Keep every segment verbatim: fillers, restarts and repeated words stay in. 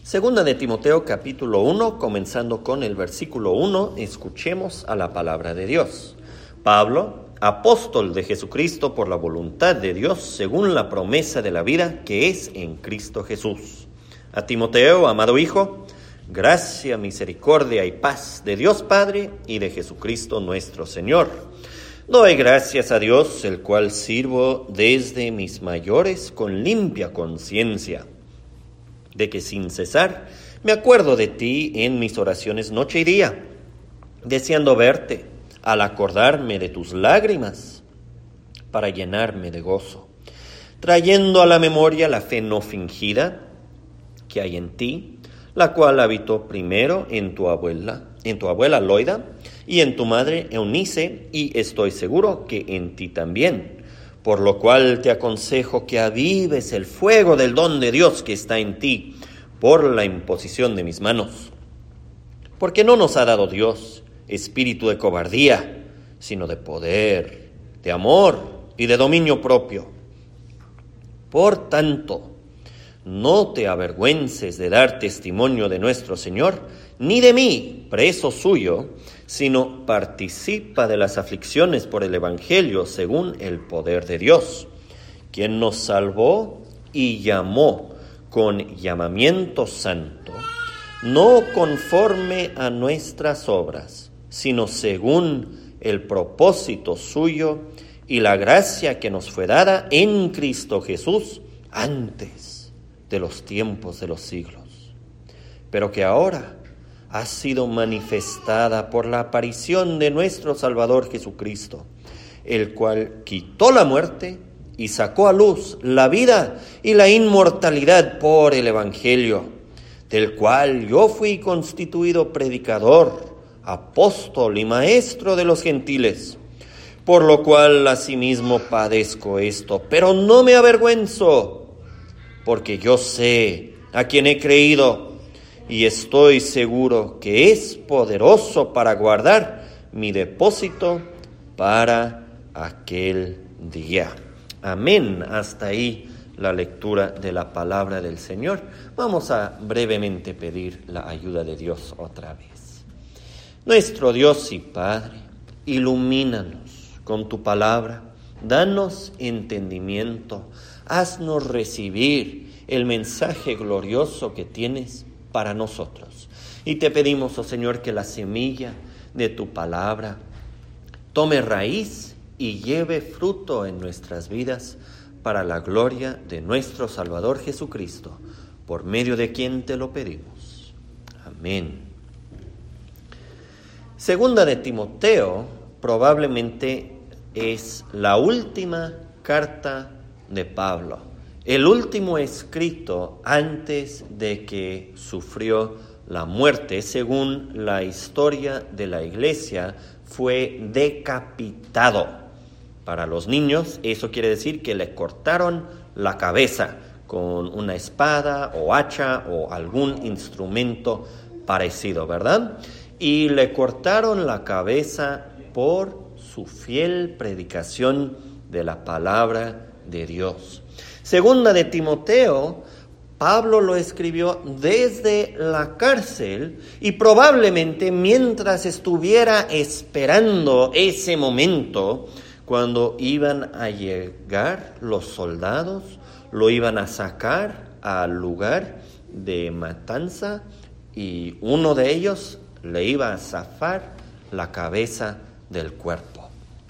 Segunda de Timoteo capítulo uno, comenzando con el versículo uno, escuchemos a la palabra de Dios. Pablo, apóstol de Jesucristo por la voluntad de Dios, según la promesa de la vida que es en Cristo Jesús. A Timoteo, amado hijo, gracia, misericordia y paz de Dios Padre y de Jesucristo nuestro Señor. Doy gracias a Dios, el cual sirvo desde mis mayores con limpia conciencia, de que sin cesar me acuerdo de ti en mis oraciones noche y día, deseando verte al acordarme de tus lágrimas para llenarme de gozo, trayendo a la memoria la fe no fingida que hay en ti, la cual habitó primero en tu abuela, en tu abuela Loida y en tu madre Eunice, y estoy seguro que en ti también. Por lo cual te aconsejo que avives el fuego del don de Dios que está en ti por la imposición de mis manos. Porque no nos ha dado Dios espíritu de cobardía, sino de poder, de amor y de dominio propio. Por tanto, no te avergüences de dar testimonio de nuestro Señor, ni de mí, preso suyo, sino participa de las aflicciones por el Evangelio según el poder de Dios, quien nos salvó y llamó con llamamiento santo, no conforme a nuestras obras, sino según el propósito suyo y la gracia que nos fue dada en Cristo Jesús antes de los tiempos de los siglos, pero que ahora ha sido manifestada por la aparición de nuestro Salvador Jesucristo, el cual quitó la muerte y sacó a luz la vida y la inmortalidad por el Evangelio, del cual yo fui constituido predicador, apóstol y maestro de los gentiles, por lo cual asimismo padezco esto, pero no me avergüenzo, porque yo sé a quien he creído, y estoy seguro que es poderoso para guardar mi depósito para aquel día. Amén. Hasta ahí la lectura de la palabra del Señor. Vamos a brevemente pedir la ayuda de Dios otra vez. Nuestro Dios y Padre, ilumínanos con tu palabra, danos entendimiento, haznos recibir el mensaje glorioso que tienes para nosotros. Y te pedimos, oh Señor, que la semilla de tu palabra tome raíz y lleve fruto en nuestras vidas para la gloria de nuestro Salvador Jesucristo, por medio de quien te lo pedimos. Amén. Segunda de Timoteo probablemente es la última carta de Pablo, el último escrito antes de que sufrió la muerte. Según la historia de la iglesia, fue decapitado. Para los niños, eso quiere decir que le cortaron la cabeza con una espada o hacha o algún instrumento parecido, ¿verdad? Y le cortaron la cabeza por su fiel predicación de la palabra de Dios. Segunda de Timoteo, Pablo lo escribió desde la cárcel y probablemente mientras estuviera esperando ese momento cuando iban a llegar los soldados, lo iban a sacar al lugar de matanza y uno de ellos le iba a zafar la cabeza del cuerpo.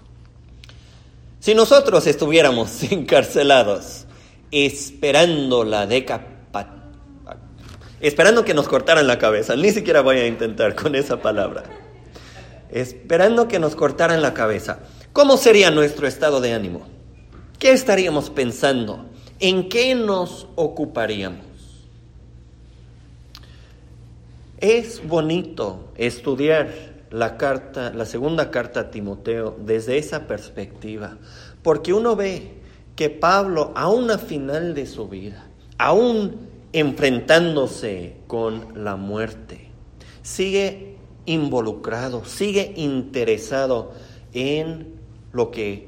Si nosotros estuviéramos encarcelados, esperando la decapitación, esperando que nos cortaran la cabeza, ni siquiera voy a intentar con esa palabra, esperando que nos cortaran la cabeza, ¿cómo sería nuestro estado de ánimo? ¿Qué estaríamos pensando? ¿En qué nos ocuparíamos? Es bonito estudiar la carta, la segunda carta a Timoteo desde esa perspectiva, porque uno ve que Pablo, aún a final de su vida, aún enfrentándose con la muerte, sigue involucrado, sigue interesado en lo que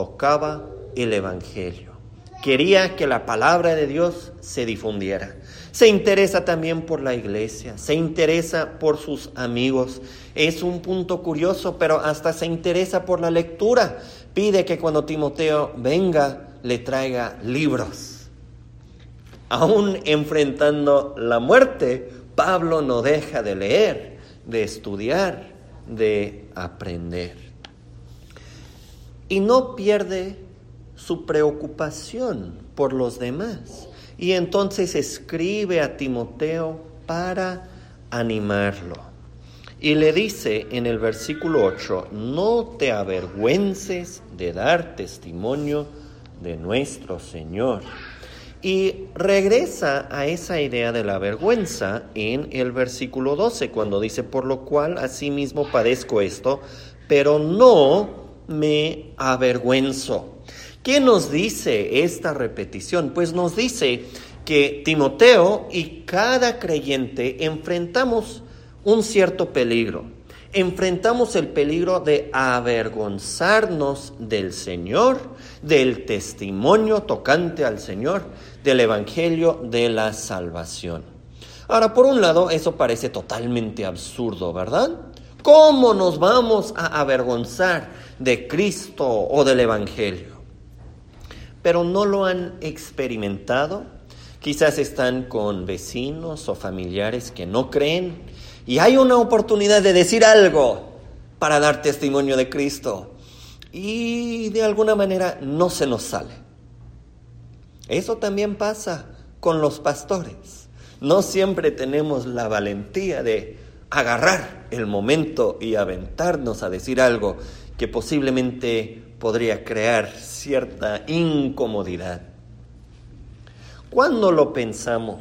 tocaba el Evangelio. Quería que la palabra de Dios se difundiera. Se interesa también por la iglesia, se interesa por sus amigos. Es un punto curioso, pero hasta se interesa por la lectura. Pide que cuando Timoteo venga, le traiga libros. Aún enfrentando la muerte, Pablo no deja de leer, de estudiar, de aprender. Y no pierde su preocupación por los demás. Y entonces escribe a Timoteo para animarlo. Y le dice en el versículo ocho, no te avergüences de dar testimonio de nuestro Señor. Y regresa a esa idea de la vergüenza en el versículo doce, cuando dice, por lo cual asimismo padezco esto, pero no me avergüenzo. ¿Qué nos dice esta repetición? Pues nos dice que Timoteo y cada creyente enfrentamos un cierto peligro. Enfrentamos el peligro de avergonzarnos del Señor, del testimonio tocante al Señor, del Evangelio de la salvación. Ahora, por un lado, eso parece totalmente absurdo, ¿verdad? ¿Cómo nos vamos a avergonzar de Cristo o del Evangelio? Pero no lo han experimentado. Quizás están con vecinos o familiares que no creen y hay una oportunidad de decir algo para dar testimonio de Cristo y de alguna manera no se nos sale. Eso también pasa con los pastores. No siempre tenemos la valentía de agarrar el momento y aventarnos a decir algo que posiblemente podría crear cierta incomodidad. ¿Cuándo lo pensamos?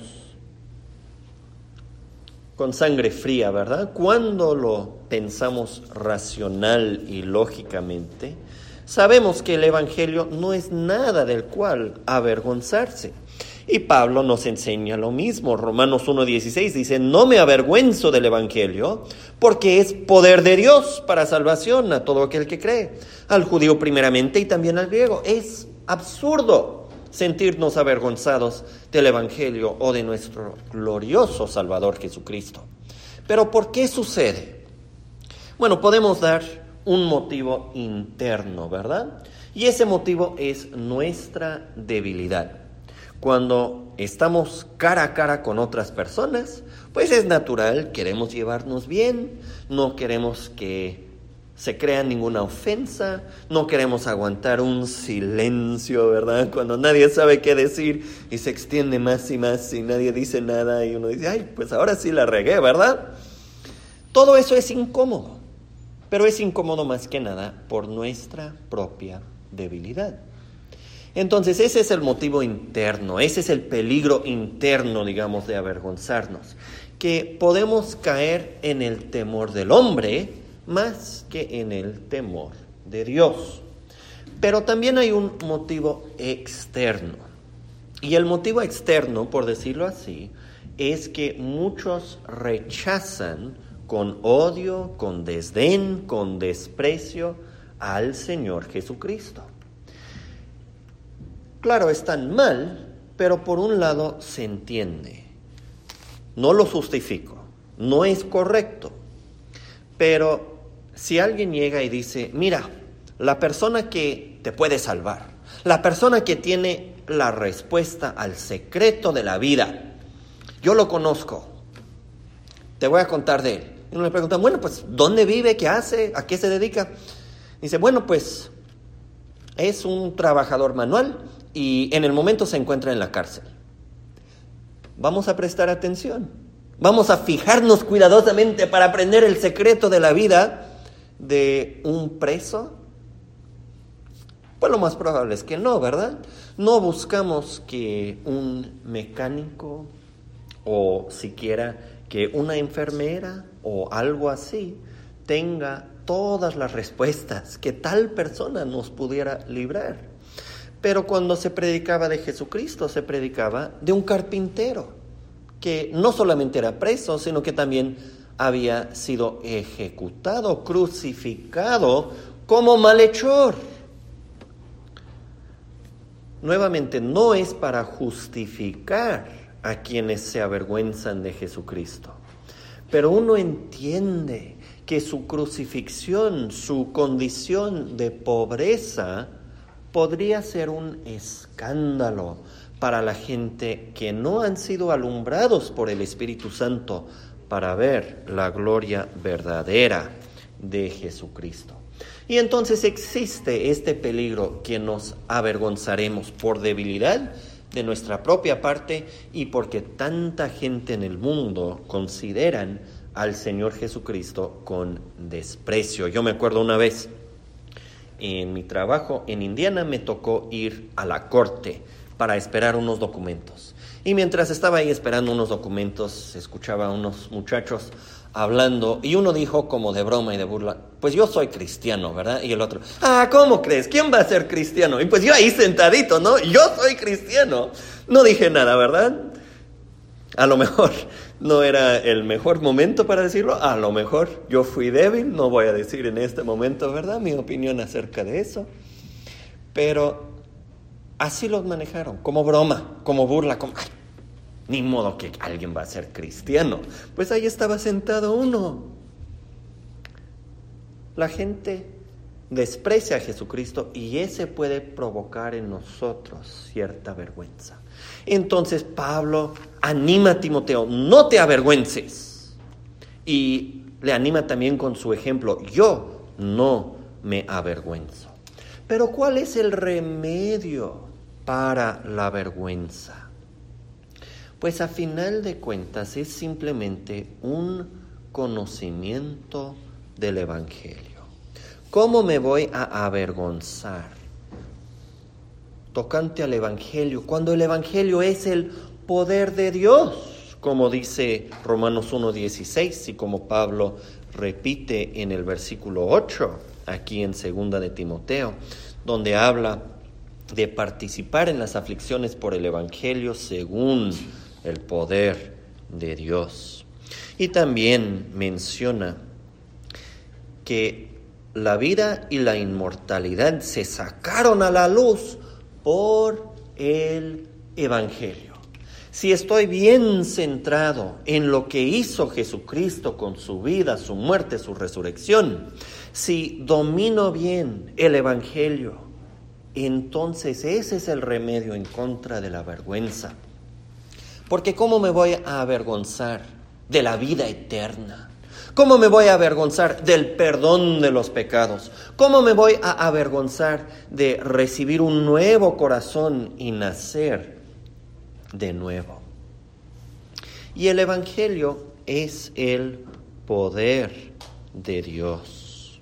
Con sangre fría, ¿verdad? ¿Cuándo lo pensamos racional y lógicamente? Sabemos que el Evangelio no es nada del cual avergonzarse. Y Pablo nos enseña lo mismo. Romanos uno dieciséis dice, no me avergüenzo del Evangelio, porque es poder de Dios para salvación a todo aquel que cree, al judío primeramente y también al griego. Es absurdo sentirnos avergonzados del Evangelio o de nuestro glorioso Salvador Jesucristo. ¿Pero por qué sucede? Bueno, podemos dar un motivo interno, ¿verdad? Y ese motivo es nuestra debilidad. Cuando estamos cara a cara con otras personas, pues es natural, queremos llevarnos bien, no queremos que se crea ninguna ofensa, no queremos aguantar un silencio, ¿verdad? Cuando nadie sabe qué decir y se extiende más y más y nadie dice nada y uno dice, ay, pues ahora sí la regué, ¿verdad? Todo eso es incómodo, pero es incómodo más que nada por nuestra propia debilidad. Entonces ese es el motivo interno, ese es el peligro interno, digamos, de avergonzarnos, que podemos caer en el temor del hombre más que en el temor de Dios. Pero también hay un motivo externo, y el motivo externo, por decirlo así, es que muchos rechazan con odio, con desdén, con desprecio al Señor Jesucristo. Claro, están mal, pero por un lado se entiende. No lo justifico, no es correcto. Pero si alguien llega y dice, mira, la persona que te puede salvar, la persona que tiene la respuesta al secreto de la vida, yo lo conozco, te voy a contar de él. Y uno le pregunta, bueno, pues, ¿dónde vive? ¿Qué hace? ¿A qué se dedica? Dice, bueno, pues, es un trabajador manual y en el momento se encuentra en la cárcel. Vamos a prestar atención. Vamos a fijarnos cuidadosamente para aprender el secreto de la vida de un preso. Pues lo más probable es que no, ¿verdad? No buscamos que un mecánico o siquiera que una enfermera o algo así tenga todas las respuestas que tal persona nos pudiera librar. Pero cuando se predicaba de Jesucristo, se predicaba de un carpintero, que no solamente era preso, sino que también había sido ejecutado, crucificado como malhechor. Nuevamente, no es para justificar a quienes se avergüenzan de Jesucristo. Pero uno entiende que su crucifixión, su condición de pobreza, podría ser un escándalo para la gente que no han sido alumbrados por el Espíritu Santo para ver la gloria verdadera de Jesucristo. Y entonces existe este peligro que nos avergonzaremos por debilidad de nuestra propia parte y porque tanta gente en el mundo consideran al Señor Jesucristo con desprecio. Yo me acuerdo una vez, en mi trabajo en Indiana me tocó ir a la corte para esperar unos documentos. Y mientras estaba ahí esperando unos documentos, escuchaba a unos muchachos hablando, y uno dijo como de broma y de burla, pues yo soy cristiano, ¿verdad? Y el otro, ah, ¿cómo crees? ¿Quién va a ser cristiano? Y pues yo ahí sentadito, ¿no? Yo soy cristiano. No dije nada, ¿verdad? A lo mejor no era el mejor momento para decirlo, a lo mejor yo fui débil, no voy a decir en este momento, ¿verdad?, mi opinión acerca de eso. Pero así los manejaron, como broma, como burla, como, ay, ni modo que alguien va a ser cristiano. Pues ahí estaba sentado uno. La gente desprecia a Jesucristo y ese puede provocar en nosotros cierta vergüenza. Entonces Pablo anima a Timoteo, no te avergüences. Y le anima también con su ejemplo, yo no me avergüenzo. Pero ¿cuál es el remedio para la vergüenza? Pues a final de cuentas es simplemente un conocimiento del Evangelio. ¿Cómo me voy a avergonzar tocante al Evangelio, cuando el Evangelio es el poder de Dios, como dice Romanos uno dieciséis y como Pablo repite en el versículo ocho, aquí en segunda de Timoteo, donde habla de participar en las aflicciones por el Evangelio según el poder de Dios. Y también menciona que la vida y la inmortalidad se sacaron a la luz por el Evangelio. Si estoy bien centrado en lo que hizo Jesucristo con su vida, su muerte, su resurrección, si domino bien el Evangelio, entonces ese es el remedio en contra de la vergüenza. Porque ¿cómo me voy a avergonzar de la vida eterna? ¿Cómo me voy a avergonzar del perdón de los pecados? ¿Cómo me voy a avergonzar de recibir un nuevo corazón y nacer de nuevo? Y el Evangelio es el poder de Dios.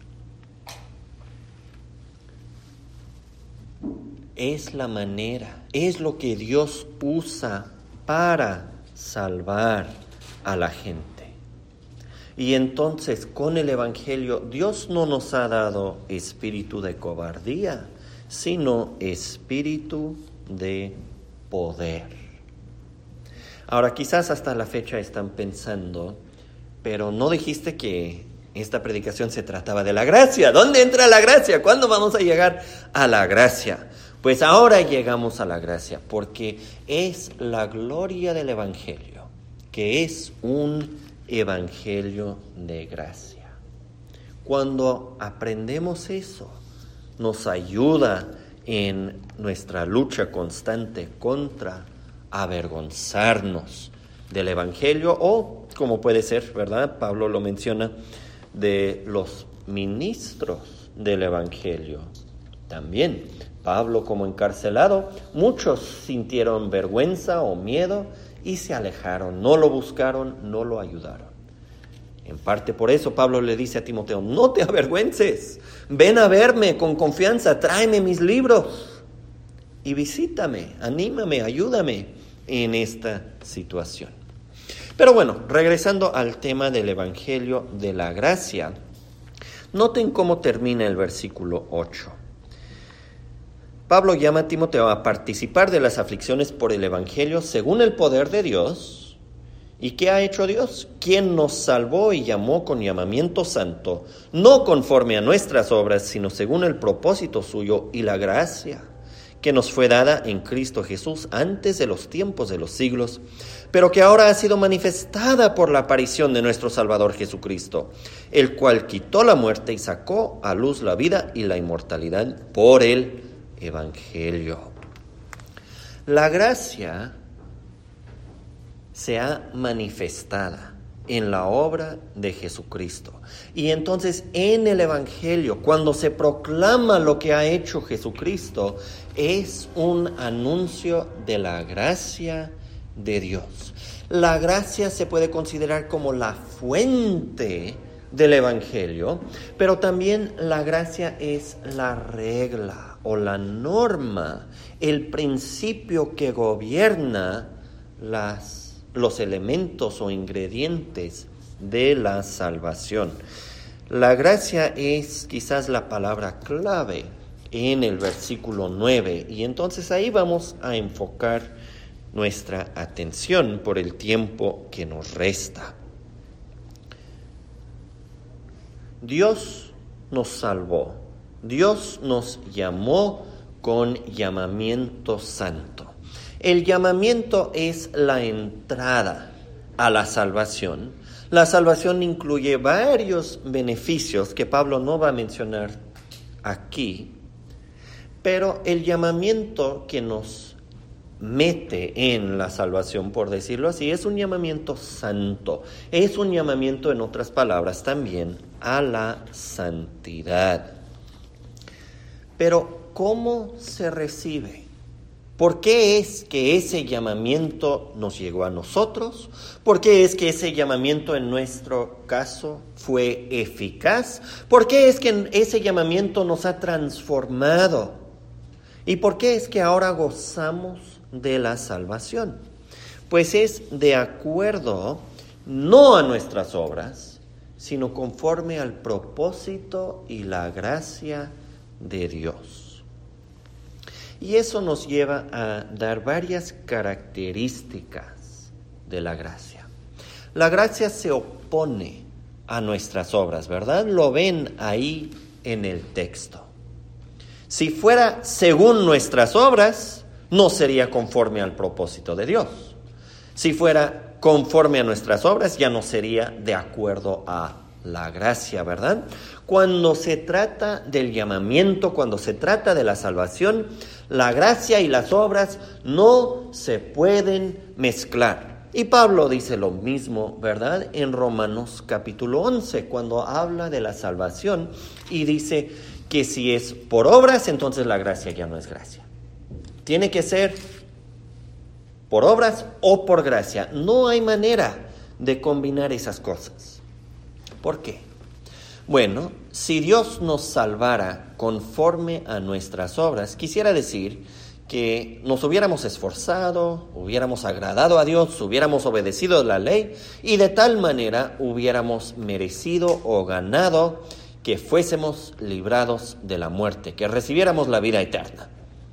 Es la manera, es lo que Dios usa para salvar a la gente. Y entonces con el Evangelio Dios no nos ha dado espíritu de cobardía, sino espíritu de poder. Ahora quizás hasta la fecha están pensando, pero no dijiste que esta predicación se trataba de la gracia. ¿Dónde entra la gracia? ¿Cuándo vamos a llegar a la gracia? Pues ahora llegamos a la gracia, porque es la gloria del Evangelio, que es un Evangelio de gracia. Cuando aprendemos eso, nos ayuda en nuestra lucha constante contra avergonzarnos del Evangelio o, como puede ser, ¿verdad? Pablo lo menciona, de los ministros del Evangelio. También Pablo, como encarcelado, muchos sintieron vergüenza o miedo y se alejaron, no lo buscaron, no lo ayudaron. En parte por eso Pablo le dice a Timoteo, no te avergüences, ven a verme con confianza, tráeme mis libros y visítame, anímame, ayúdame en esta situación. Pero bueno, regresando al tema del Evangelio de la gracia, noten cómo termina el versículo ocho. Pablo llama a Timoteo a participar de las aflicciones por el Evangelio según el poder de Dios. ¿Y qué ha hecho Dios? Quien nos salvó y llamó con llamamiento santo, no conforme a nuestras obras, sino según el propósito suyo y la gracia que nos fue dada en Cristo Jesús antes de los tiempos de los siglos, pero que ahora ha sido manifestada por la aparición de nuestro Salvador Jesucristo, el cual quitó la muerte y sacó a luz la vida y la inmortalidad por el Evangelio. La gracia se ha manifestada en la obra de Jesucristo. Y entonces en el Evangelio, cuando se proclama lo que ha hecho Jesucristo, es un anuncio de la gracia de Dios. La gracia se puede considerar como la fuente del Evangelio, pero también la gracia es la regla o la norma, el principio que gobierna las los elementos o ingredientes de la salvación. La gracia es quizás la palabra clave en el versículo nueve, y entonces ahí vamos a enfocar nuestra atención por el tiempo que nos resta. Dios nos salvó, Dios nos llamó con llamamiento santo. El llamamiento es la entrada a la salvación. La salvación incluye varios beneficios que Pablo no va a mencionar aquí, pero el llamamiento que nos mete en la salvación, por decirlo así, es un llamamiento santo. Es un llamamiento, en otras palabras, también a la santidad. Pero, ¿cómo se recibe? ¿Por qué es que ese llamamiento nos llegó a nosotros? ¿Por qué es que ese llamamiento en nuestro caso fue eficaz? ¿Por qué es que ese llamamiento nos ha transformado? ¿Y por qué es que ahora gozamos de la salvación? Pues es de acuerdo no a nuestras obras, sino conforme al propósito y la gracia de Dios. Y eso nos lleva a dar varias características de la gracia. La gracia se opone a nuestras obras, ¿verdad? Lo ven ahí en el texto. Si fuera según nuestras obras, no sería conforme al propósito de Dios. Si fuera conforme a nuestras obras, ya no sería de acuerdo a la gracia, ¿verdad? Cuando se trata del llamamiento, cuando se trata de la salvación, la gracia y las obras no se pueden mezclar. Y Pablo dice lo mismo, ¿verdad? En Romanos capítulo once, cuando habla de la salvación y dice que si es por obras, entonces la gracia ya no es gracia. Tiene que ser por obras o por gracia. No hay manera de combinar esas cosas. ¿Por qué? Bueno, si Dios nos salvara conforme a nuestras obras, quisiera decir que nos hubiéramos esforzado, hubiéramos agradado a Dios, hubiéramos obedecido la ley y de tal manera hubiéramos merecido o ganado que fuésemos librados de la muerte, que recibiéramos la vida eterna.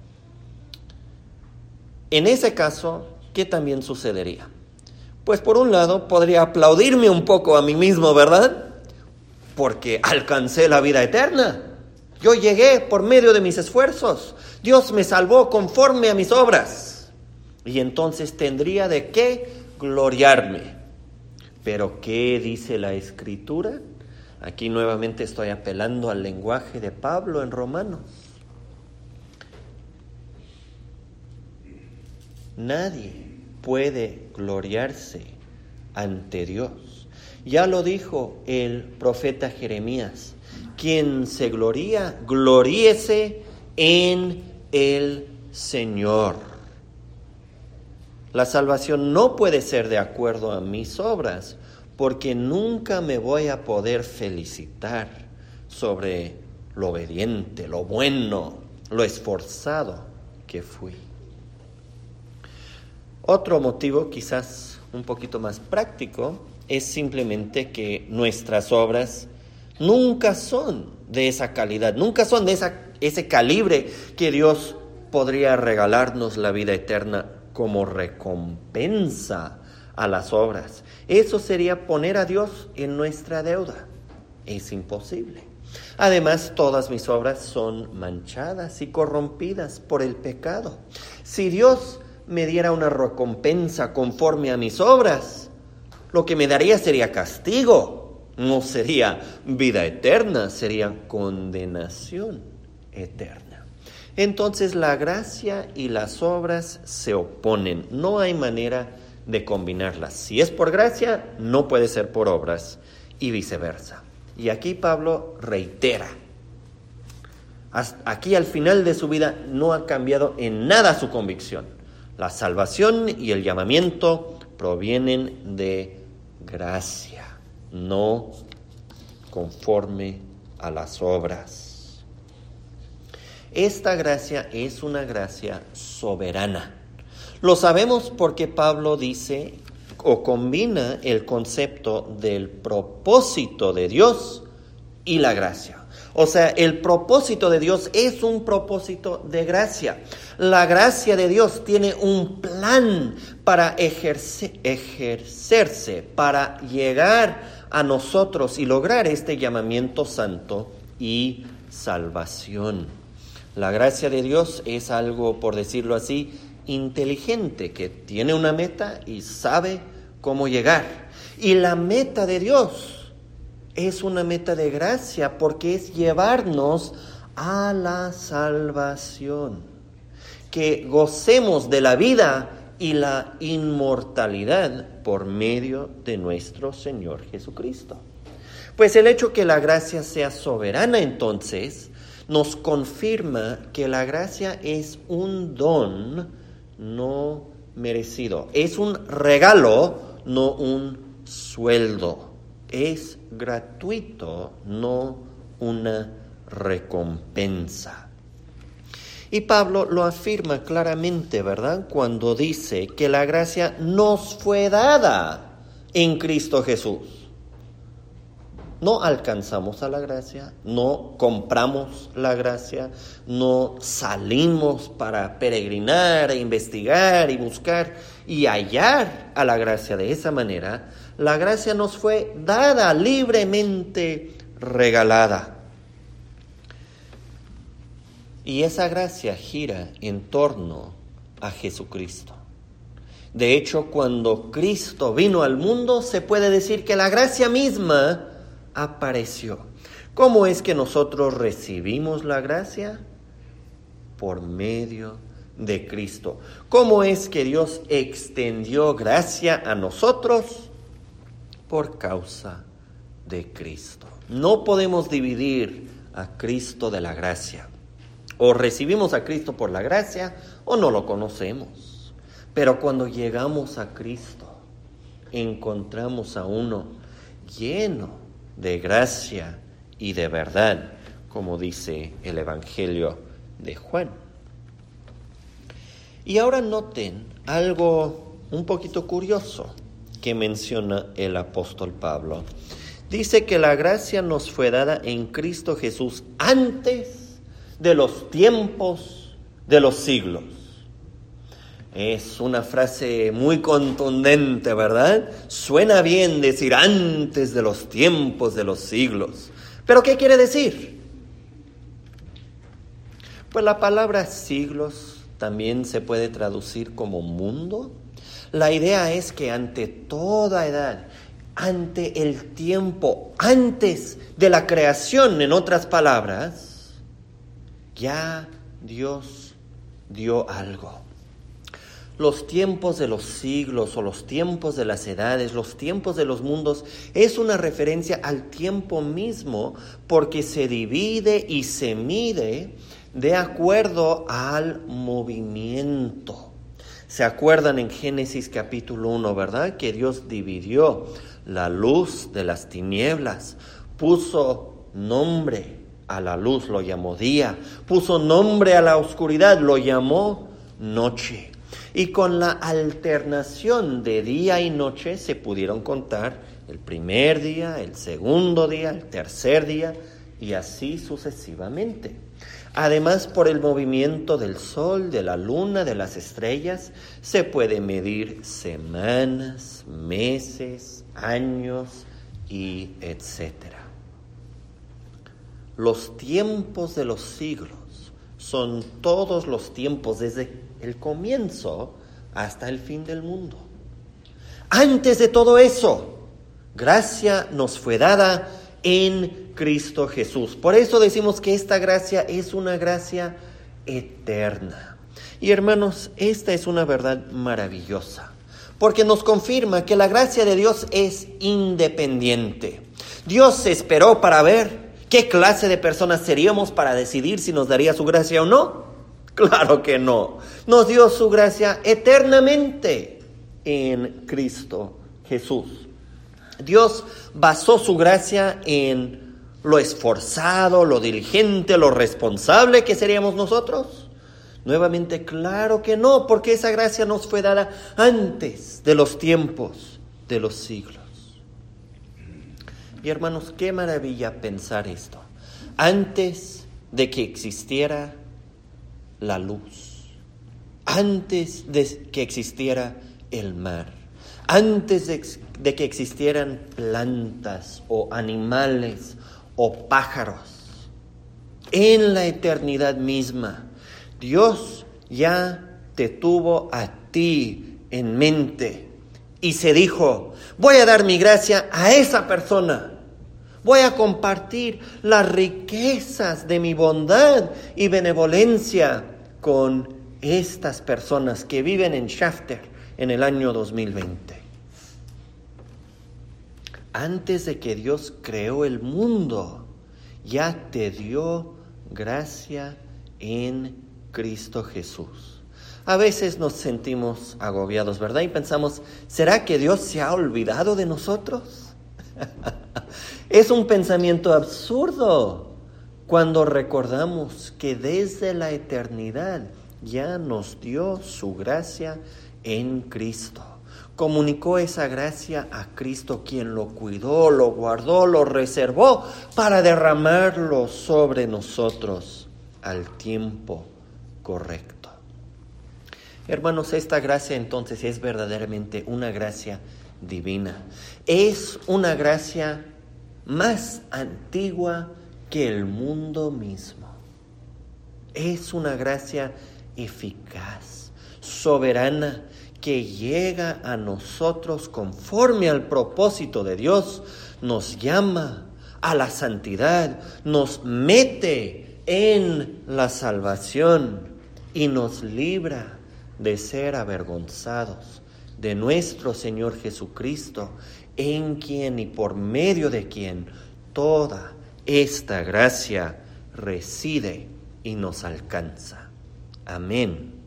En ese caso, ¿qué también sucedería? Pues por un lado podría aplaudirme un poco a mí mismo, ¿verdad? Porque alcancé la vida eterna. Yo llegué por medio de mis esfuerzos. Dios me salvó conforme a mis obras. Y entonces tendría de qué gloriarme. Pero ¿qué dice la Escritura? Aquí nuevamente estoy apelando al lenguaje de Pablo en Romanos. Nadie puede gloriarse ante Dios. Ya lo dijo el profeta Jeremías: quien se gloría, gloríese en el Señor. La salvación no puede ser de acuerdo a mis obras, porque nunca me voy a poder felicitar sobre lo obediente, lo bueno, lo esforzado que fui. Otro motivo, quizás un poquito más práctico, es simplemente que nuestras obras nunca son de esa calidad, nunca son de esa, ese calibre que Dios podría regalarnos la vida eterna como recompensa a las obras. Eso sería poner a Dios en nuestra deuda. Es imposible. Además, todas mis obras son manchadas y corrompidas por el pecado. Si Dios me diera una recompensa conforme a mis obras, lo que me daría sería castigo, no sería vida eterna, sería condenación eterna. Entonces la gracia y las obras se oponen, no hay manera de combinarlas. Si es por gracia, no puede ser por obras y viceversa. Y aquí Pablo reitera, aquí al final de su vida no ha cambiado en nada su convicción. La salvación y el llamamiento provienen de gracia, no conforme a las obras. Esta gracia es una gracia soberana. Lo sabemos porque Pablo dice o combina el concepto del propósito de Dios y la gracia. O sea, el propósito de Dios es un propósito de gracia. La gracia de Dios tiene un plan para ejerce, ejercerse, para llegar a nosotros y lograr este llamamiento santo y salvación. La gracia de Dios es algo, por decirlo así, inteligente, que tiene una meta y sabe cómo llegar. Y la meta de Dios es una meta de gracia porque es llevarnos a la salvación, que gocemos de la vida y la inmortalidad por medio de nuestro Señor Jesucristo. Pues el hecho que la gracia sea soberana, entonces, nos confirma que la gracia es un don no merecido. Es un regalo, no un sueldo. Es gratuito, no una recompensa. Y Pablo lo afirma claramente, ¿verdad? Cuando dice que la gracia nos fue dada en Cristo Jesús. No alcanzamos a la gracia, no compramos la gracia, no salimos para peregrinar, e investigar y buscar y hallar a la gracia de esa manera. La gracia nos fue dada, libremente regalada. Y esa gracia gira en torno a Jesucristo. De hecho, cuando Cristo vino al mundo, se puede decir que la gracia misma apareció. ¿Cómo es que nosotros recibimos la gracia? Por medio de Cristo. ¿Cómo es que Dios extendió gracia a nosotros? Por causa de Cristo. No podemos dividir a Cristo de la gracia. O recibimos a Cristo por la gracia o no lo conocemos. Pero cuando llegamos a Cristo, encontramos a uno lleno de gracia y de verdad, como dice el Evangelio de Juan. Y ahora noten algo un poquito curioso que menciona el apóstol Pablo. Dice que la gracia nos fue dada en Cristo Jesús antes de los tiempos de los siglos. Es una frase muy contundente, ¿verdad? Suena bien decir antes de los tiempos de los siglos. ¿Pero qué quiere decir? Pues la palabra siglos también se puede traducir como mundo. La idea es que ante toda edad, ante el tiempo, antes de la creación, en otras palabras, ya Dios dio algo. Los tiempos de los siglos o los tiempos de las edades, los tiempos de los mundos, es una referencia al tiempo mismo porque se divide y se mide de acuerdo al movimiento. ¿Se acuerdan en Génesis capítulo uno, verdad? Que Dios dividió la luz de las tinieblas, puso nombre a la luz, lo llamó día, puso nombre a la oscuridad, lo llamó noche. Y con la alternación de día y noche se pudieron contar el primer día, el segundo día, el tercer día y así sucesivamente. Además, por el movimiento del sol, de la luna, de las estrellas, se puede medir semanas, meses, años y etcétera. los tiempos de los siglos son todos los tiempos desde el comienzo hasta el fin del mundo. Antes de todo eso, gracia nos fue dada en Cristo Jesús. Por eso decimos que esta gracia es una gracia eterna. Y hermanos, esta es una verdad maravillosa, porque nos confirma que la gracia de Dios es independiente. Dios se esperó para ver qué clase de personas seríamos para decidir si nos daría su gracia o no. Claro que no. Nos dio su gracia eternamente en Cristo Jesús. Dios basó su gracia en lo esforzado, lo diligente, lo responsable que seríamos nosotros. Nuevamente, claro que no, porque esa gracia nos fue dada antes de los tiempos de los siglos. Y hermanos, qué maravilla pensar esto. Antes de que existiera la luz, antes de que existiera el mar, antes de, de que existieran plantas o animales o pájaros, en la eternidad misma, Dios ya te tuvo a ti en mente y se dijo: voy a dar mi gracia a esa persona. Voy a compartir las riquezas de mi bondad y benevolencia con estas personas que viven en Shafter en el año dos mil veinte. Antes de que Dios creó el mundo, ya te dio gracia en Cristo Jesús. A veces nos sentimos agobiados, ¿verdad? Y pensamos, ¿será que Dios se ha olvidado de nosotros? Es un pensamiento absurdo cuando recordamos que desde la eternidad ya nos dio su gracia en Cristo. Comunicó esa gracia a Cristo, quien lo cuidó, lo guardó, lo reservó para derramarlo sobre nosotros al tiempo correcto. Hermanos, esta gracia entonces es verdaderamente una gracia divina. Es una gracia más antigua que el mundo mismo. Es una gracia eficaz, soberana, que llega a nosotros conforme al propósito de Dios, nos llama a la santidad, nos mete en la salvación y nos libra de ser avergonzados de nuestro Señor Jesucristo, en quien y por medio de quien toda esta gracia reside y nos alcanza. Amén.